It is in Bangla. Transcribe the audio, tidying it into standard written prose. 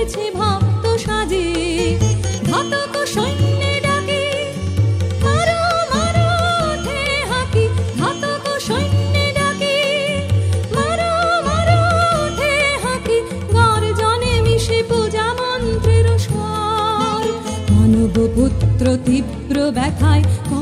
এসেছে ভক্ত সাজে, ঘাতক সৈন্যে ডাকে মারো মারো ওঠে হাঁকি, ঘাতক সৈন্যে ডাকে মারো মারো ওঠে হাঁকি, গর্জনে মিশে পূজা মন্ত্রের স্বর। মানব পুত্র তীব্র ব্যথায়